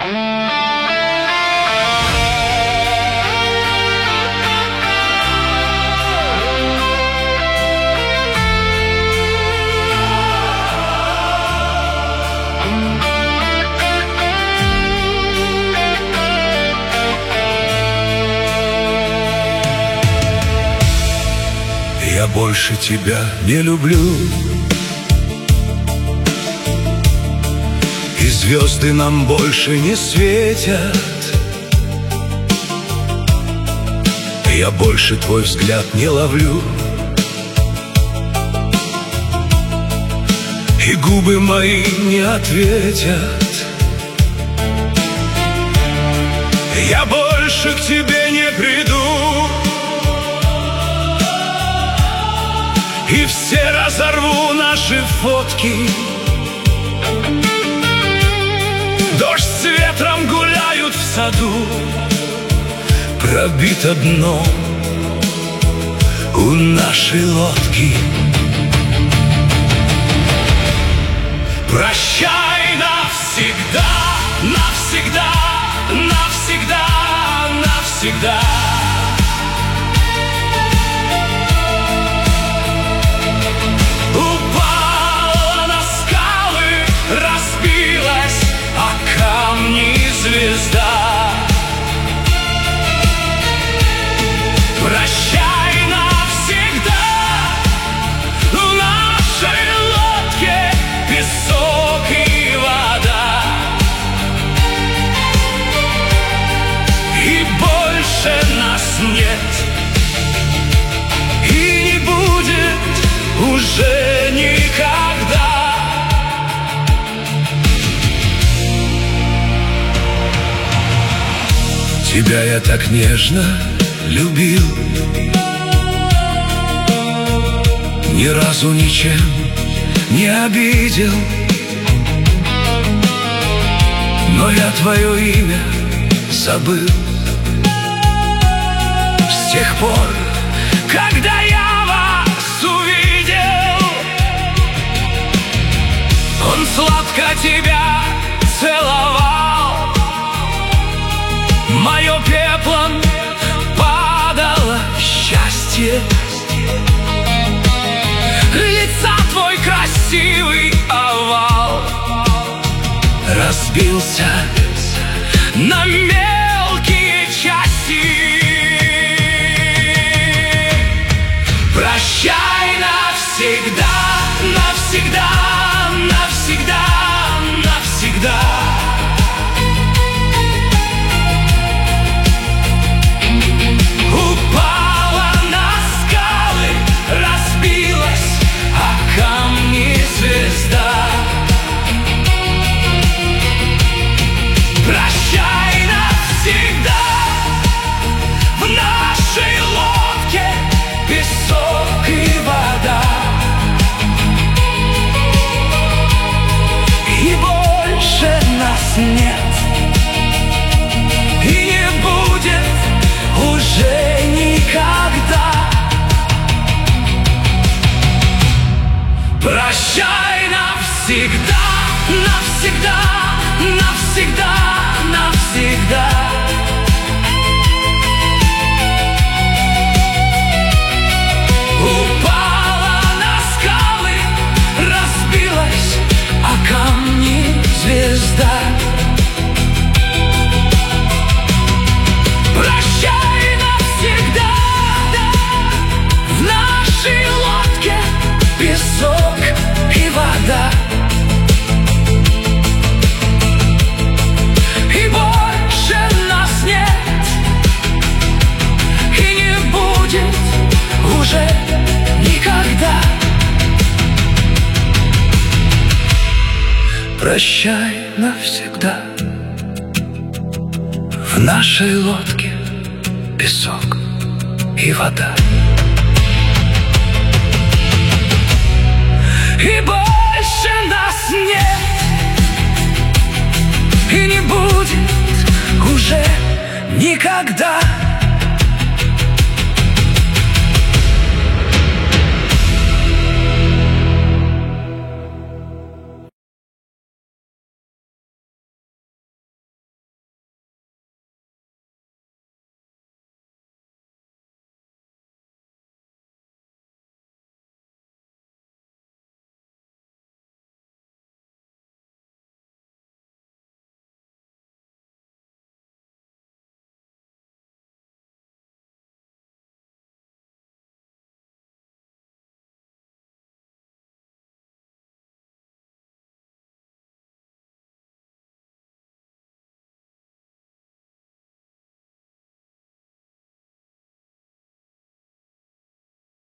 Я больше тебя не люблю, и звезды нам больше не светят. Я больше твой взгляд не ловлю, и губы мои не ответят. Я больше к тебе не приду, и все разорву наши фотки. Дождь с ветром гуляют в саду, пробито дно у нашей лодки. Прощай навсегда, навсегда, навсегда, навсегда. Упала на скалы, разбилась о камни звезда. Прощай навсегда, в нашей лодке песок и вода. И больше нас нет, и не будет уже никогда. Тебя я так нежно любил, ни разу ничем не обидел, но я твое имя забыл с тех пор, когда я вас увидел. Он сладко тебя целовал, мое пеплом падало счастье. Лица твой красивый овал разбился на мелкие части. Прощай навсегда, навсегда, навсегда, навсегда. Упала на скалы, разбилась о камни звезда. Прощай навсегда, в нашей лодке песок и вода. И больше нас нет, и не будет уже никогда. Прощай навсегда, навсегда, навсегда, навсегда. Упала на скалы, разбилась о камни звезда. Прощай навсегда, в нашей лодке песок и вода. И больше нас нет, и не будет уже никогда. Прощай навсегда, в нашей лодке песок и вода. И больше нас нет, и не будет уже никогда.